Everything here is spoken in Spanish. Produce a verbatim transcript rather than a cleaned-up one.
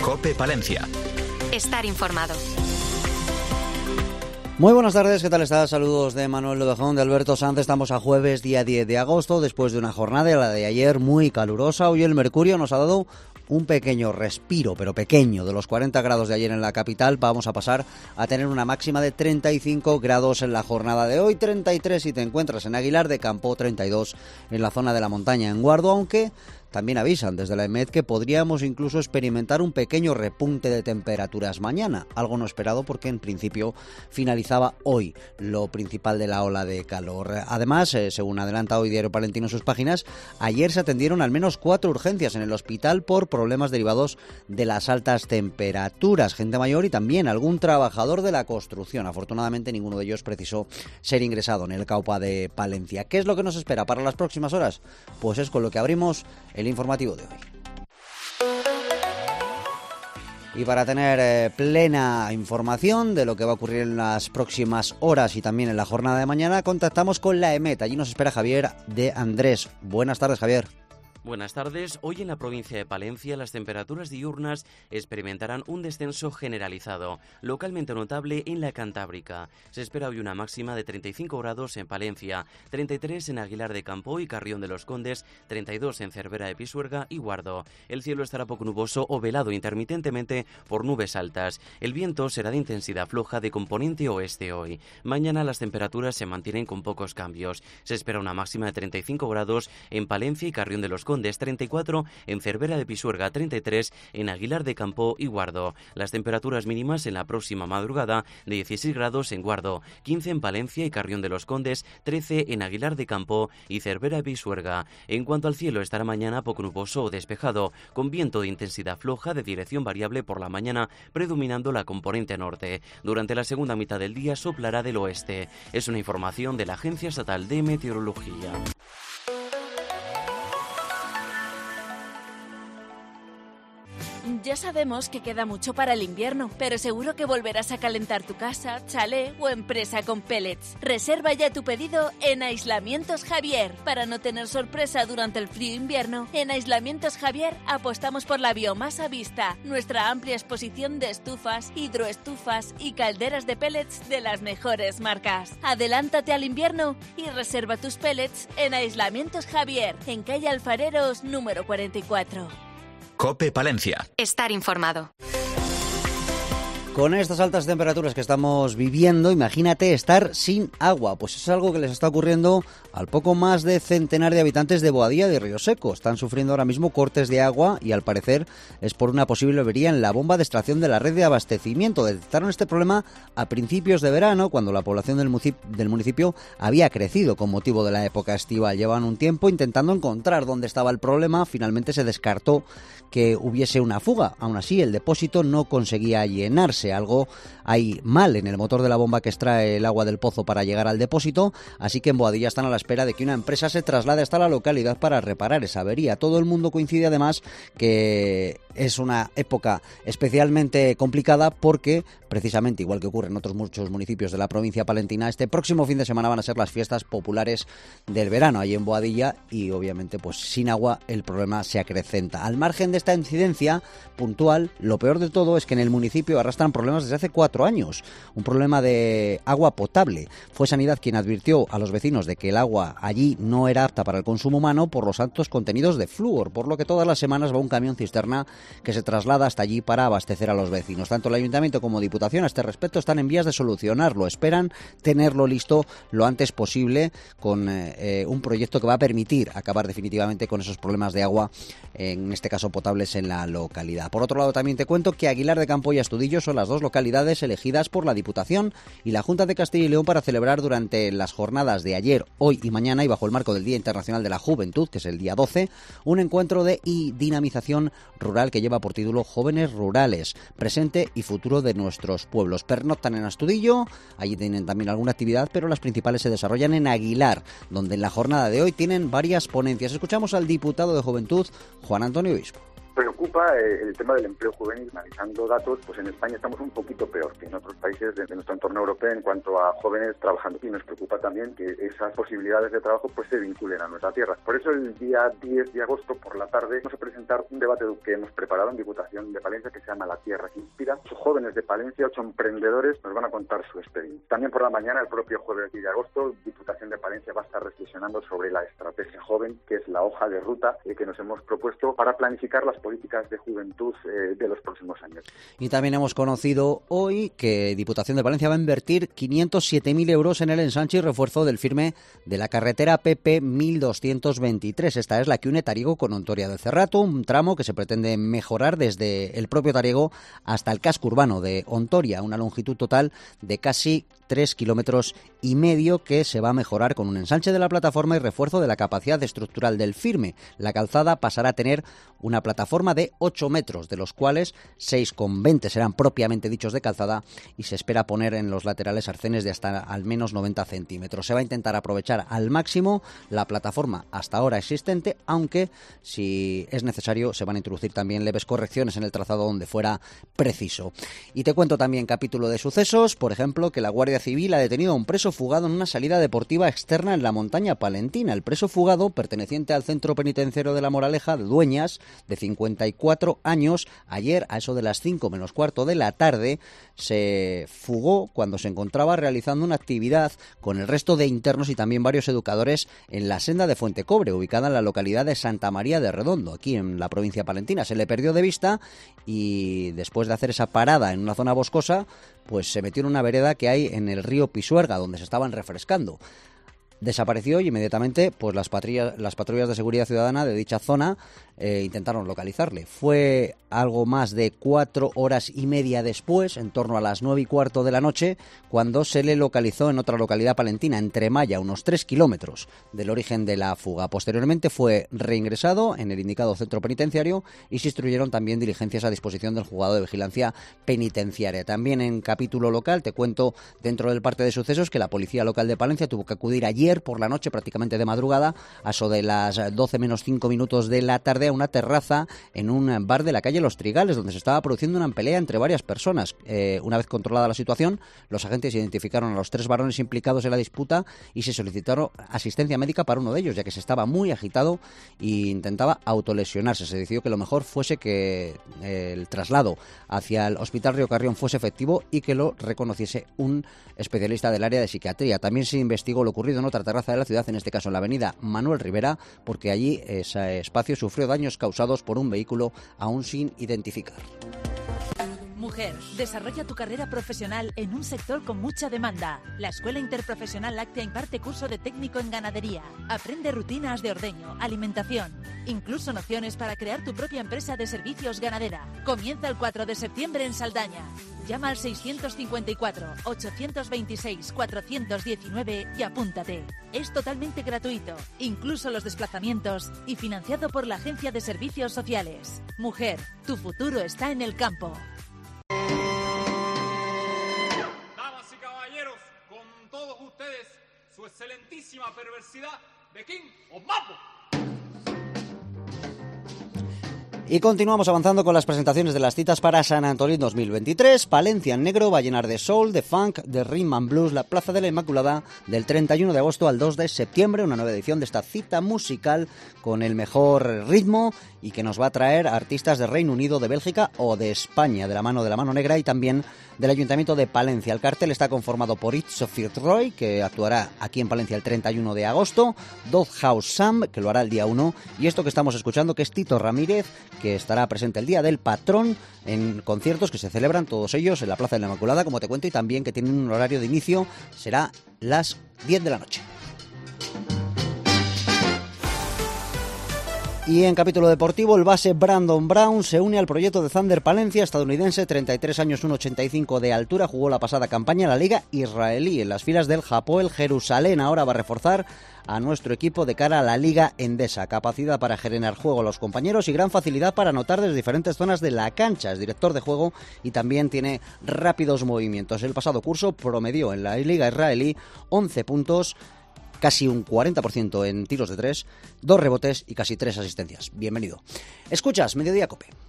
COPE Palencia. Estar informado. Muy buenas tardes, ¿qué tal estás? Saludos de Manuel Lodejón, de Alberto Sanz. Estamos a jueves, día diez de agosto, después de una jornada, la de ayer, muy calurosa. Hoy el mercurio nos ha dado un pequeño respiro, pero pequeño, de los cuarenta grados de ayer en la capital. Vamos a pasar a tener una máxima de treinta y cinco grados en la jornada de hoy, treinta y tres si te encuentras en Aguilar de Campo, treinta y dos en la zona de la montaña en Guardo, aunque también avisan desde la EMET que podríamos incluso experimentar un pequeño repunte de temperaturas mañana, algo no esperado porque en principio finalizaba hoy lo principal de la ola de calor. Además, eh, según adelanta hoy Diario Palentino en sus páginas, ayer se atendieron al menos cuatro urgencias en el hospital por problemas derivados de las altas temperaturas, gente mayor y también algún trabajador de la construcción. Afortunadamente ninguno de ellos precisó ser ingresado en el CAUPA de Palencia. ¿Qué es lo que nos espera para las próximas horas? Pues es con lo que abrimos el informativo de hoy. Y para tener eh, plena información de lo que va a ocurrir en las próximas horas y también en la jornada de mañana, contactamos con la EMET. Allí nos espera Javier de Andrés. Buenas tardes, Javier. Buenas tardes. Hoy en la provincia de Palencia las temperaturas diurnas experimentarán un descenso generalizado, localmente notable en la Cantábrica. Se espera hoy una máxima de treinta y cinco grados en Palencia, treinta y tres en Aguilar de Campo y Carrión de los Condes, treinta y dos en Cervera de Pisuerga y Guardo. El cielo estará poco nuboso o velado intermitentemente por nubes altas. El viento será de intensidad floja de componente oeste hoy. Mañana las temperaturas se mantienen con pocos cambios. Se espera una máxima de treinta y cinco grados en Palencia y Carrión de los Condes, treinta y cuatro en Cervera de Pisuerga, treinta y tres en Aguilar de Campo y Guardo. Las temperaturas mínimas en la próxima madrugada de dieciséis grados en Guardo, quince en Palencia y Carrión de los Condes, trece en Aguilar de Campo y Cervera de Pisuerga. En cuanto al cielo, estará mañana poco nuboso o despejado, con viento de intensidad floja de dirección variable por la mañana, predominando la componente norte. Durante la segunda mitad del día soplará del oeste. Es una información de la Agencia Estatal de Meteorología. Ya sabemos que queda mucho para el invierno, pero seguro que volverás a calentar tu casa, chalet o empresa con pellets. Reserva ya tu pedido en Aislamientos Javier. Para no tener sorpresa durante el frío invierno, en Aislamientos Javier apostamos por la biomasa vista, nuestra amplia exposición de estufas, hidroestufas y calderas de pellets de las mejores marcas. Adelántate al invierno y reserva tus pellets en Aislamientos Javier, en calle Alfareros número cuarenta y cuatro. COPE Palencia. Estar informado. Con estas altas temperaturas que estamos viviendo, imagínate estar sin agua. Pues es algo que les está ocurriendo al poco más de centenar de habitantes de Boadilla de Río Seco. Están sufriendo ahora mismo cortes de agua y al parecer es por una posible avería en la bomba de extracción de la red de abastecimiento. Detectaron este problema a principios de verano, cuando la población del municipio, del municipio había crecido con motivo de la época estival. Llevan un tiempo intentando encontrar dónde estaba el problema. Finalmente se descartó que hubiese una fuga. Aún así, el depósito no conseguía llenarse. Algo hay mal en el motor de la bomba que extrae el agua del pozo para llegar al depósito, así que en Boadilla están a la espera de que una empresa se traslade hasta la localidad para reparar esa avería. Todo el mundo coincide además que es una época especialmente complicada porque, precisamente igual que ocurre en otros muchos municipios de la provincia palentina, este próximo fin de semana van a ser las fiestas populares del verano allí en Boadilla y obviamente pues sin agua el problema se acrecenta. Al margen de esta incidencia puntual, lo peor de todo es que en el municipio arrastran problemas desde hace cuatro años. Un problema de agua potable. Fue Sanidad quien advirtió a los vecinos de que el agua allí no era apta para el consumo humano por los altos contenidos de flúor, por lo que todas las semanas va un camión cisterna que se traslada hasta allí para abastecer a los vecinos. Tanto el Ayuntamiento como Diputación a este respecto están en vías de solucionarlo. Esperan tenerlo listo lo antes posible con eh, un proyecto que va a permitir acabar definitivamente con esos problemas de agua, en este caso potables, en la localidad. Por otro lado, también te cuento que Aguilar de Campo y Astudillo son las dos localidades elegidas por la Diputación y la Junta de Castilla y León para celebrar durante las jornadas de ayer, hoy y mañana, y bajo el marco del Día Internacional de la Juventud, que es el día doce, un encuentro de dinamización rural que lleva por título Jóvenes Rurales, presente y futuro de nuestros pueblos. Pernoctan en Astudillo, allí tienen también alguna actividad, pero las principales se desarrollan en Aguilar, donde en la jornada de hoy tienen varias ponencias. Escuchamos al diputado de Juventud, Juan Antonio Obispo. preocupa eh, el tema del empleo juvenil. Analizando datos, pues en España estamos un poquito peor que en otros países de, de nuestro entorno europeo en cuanto a jóvenes trabajando, y nos preocupa también que esas posibilidades de trabajo pues se vinculen a nuestra tierra. Por eso el día diez de agosto por la tarde vamos a presentar un debate que hemos preparado en Diputación de Palencia que se llama La Tierra que Inspira. Ocho jóvenes de Palencia, ocho emprendedores nos van a contar su experiencia. También por la mañana, el propio jueves diez de agosto, Diputación de Palencia va a estar reflexionando sobre la estrategia joven, que es la hoja de ruta eh, que nos hemos propuesto para planificar las políticas de juventud eh, de los próximos años. Y también hemos conocido hoy que Diputación de Palencia va a invertir quinientos siete mil euros en el ensanche y refuerzo del firme de la carretera P P mil doscientos veintitrés. Esta es la que une Tariego con Ontoria del Cerrato, un tramo que se pretende mejorar desde el propio Tariego hasta el casco urbano de Ontoria, una longitud total de casi tres kilómetros y medio que se va a mejorar con un ensanche de la plataforma y refuerzo de la capacidad estructural del firme. La calzada pasará a tener una plataforma de ocho metros, de los cuales seis coma veinte serán propiamente dichos de calzada, y se espera poner en los laterales arcenes de hasta al menos noventa centímetros. Se va a intentar aprovechar al máximo la plataforma hasta ahora existente, aunque si es necesario se van a introducir también leves correcciones en el trazado donde fuera preciso. Y te cuento también capítulo de sucesos, por ejemplo, que la Guardia Civil ha detenido a un preso fugado en una salida deportiva externa en la montaña palentina. El preso fugado, perteneciente al centro penitenciario de La Moraleja de Dueñas, de cincuenta y cuatro años, ayer a eso de las cinco menos cuarto de la tarde, se fugó cuando se encontraba realizando una actividad con el resto de internos y también varios educadores en la senda de Fuente Cobre, ubicada en la localidad de Santa María de Redondo, aquí en la provincia palentina. Se le perdió de vista y después de hacer esa parada en una zona boscosa, pues se metió en una vereda que hay en el río Pisuerga, donde se estaban refrescando. Desapareció y inmediatamente pues las patrullas, las patrullas de seguridad ciudadana de dicha zona eh, intentaron localizarle. Fue algo más de cuatro horas y media después, en torno a las nueve y cuarto de la noche, cuando se le localizó en otra localidad palentina, en Tremalla, unos tres kilómetros del origen de la fuga. Posteriormente fue reingresado en el indicado centro penitenciario y se instruyeron también diligencias a disposición del juzgado de vigilancia penitenciaria. También en capítulo local te cuento, dentro del parte de sucesos, que la policía local de Palencia tuvo que acudir ayer por la noche, prácticamente de madrugada, a eso de las doce menos cinco minutos de la tarde, a una terraza en un bar de la calle Los Trigales, donde se estaba produciendo una pelea entre varias personas. Eh, una vez controlada la situación, los agentes identificaron a los tres varones implicados en la disputa y se solicitaron asistencia médica para uno de ellos, ya que se estaba muy agitado e intentaba autolesionarse. Se decidió que lo mejor fuese que eh, el traslado hacia el Hospital Río Carrión fuese efectivo y que lo reconociese un especialista del área de psiquiatría. También se investigó lo ocurrido en otra terraza de la ciudad, en este caso en la avenida Manuel Rivera, porque allí ese espacio sufrió daños causados por un vehículo aún sin identificar. Mujer, desarrolla tu carrera profesional en un sector con mucha demanda. La Escuela Interprofesional Láctea imparte curso de técnico en ganadería. Aprende rutinas de ordeño, alimentación, incluso nociones para crear tu propia empresa de servicios ganadera. Comienza el cuatro de septiembre en Saldaña. Llama al seiscientos cincuenta y cuatro, ochocientos veintiséis, cuatrocientos diecinueve y apúntate. Es totalmente gratuito, incluso los desplazamientos, y financiado por la Agencia de Servicios Sociales. Mujer, tu futuro está en el campo. Damas y caballeros, con todos ustedes, su excelentísima perversidad de King of Mambo. Y continuamos avanzando con las presentaciones de las citas para San Antolín dos mil veintitrés. Palencia en negro va a llenar de soul, de funk, de rhythm and blues la Plaza de la Inmaculada del treinta y uno de agosto al dos de septiembre, una nueva edición de esta cita musical con el mejor ritmo y que nos va a traer artistas de Reino Unido, de Bélgica o de España, de la mano de la Mano Negra y también del Ayuntamiento de Palencia. El cartel está conformado por Itzo Fitzroy, que actuará aquí en Palencia el treinta y uno de agosto, Dove House Sam, que lo hará el día uno, y esto que estamos escuchando, que es Tito Ramírez, que estará presente el día del patrón en conciertos que se celebran todos ellos en la Plaza de la Inmaculada, como te cuento, y también que tienen un horario de inicio, será las diez de la noche. Y en capítulo deportivo, el base Brandon Brown se une al proyecto de Thunder Palencia, estadounidense, treinta y tres años, uno ochenta y cinco de altura, jugó la pasada campaña en la Liga Israelí, en las filas del Hapoel Jerusalén. Ahora va a reforzar a nuestro equipo de cara a la Liga Endesa. Capacidad para generar juego a los compañeros y gran facilidad para anotar desde diferentes zonas de la cancha. Es director de juego y también tiene rápidos movimientos. El pasado curso promedió en la Liga Israelí once puntos, casi un cuarenta por ciento en tiros de tres, dos rebotes y casi tres asistencias. Bienvenido. Escuchas Mediodía Cope.